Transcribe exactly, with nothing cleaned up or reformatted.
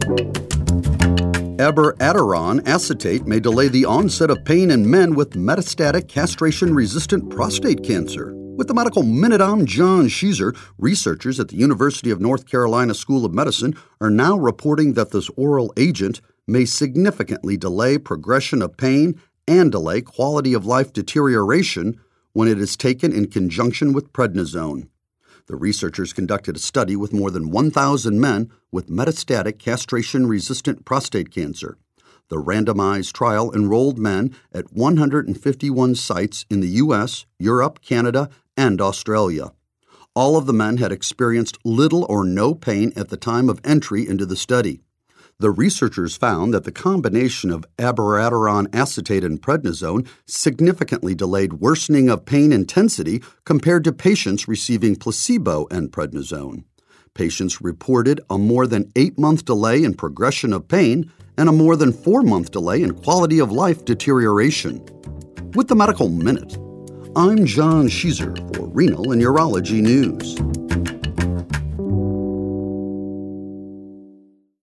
Abiraterone acetate may delay the onset of pain in men with metastatic castration-resistant prostate cancer. With the Medical Minute, I'm John Sheezer. Researchers at the University of North Carolina School of Medicine are now reporting that this oral agent may significantly delay progression of pain and delay quality of life deterioration when it is taken in conjunction with prednisone. The researchers conducted a study with more than one thousand men with metastatic castration-resistant prostate cancer. The randomized trial enrolled men at one hundred fifty-one sites in the U S, Europe, Canada, and Australia. All of the men had experienced little or no pain at the time of entry into the study. The researchers found that the combination of abiraterone acetate and prednisone significantly delayed worsening of pain intensity compared to patients receiving placebo and prednisone. Patients reported a more than eight-month delay in progression of pain and a more than four-month delay in quality of life deterioration. With the Medical Minute, I'm John Sheezer for Renal and Urology News.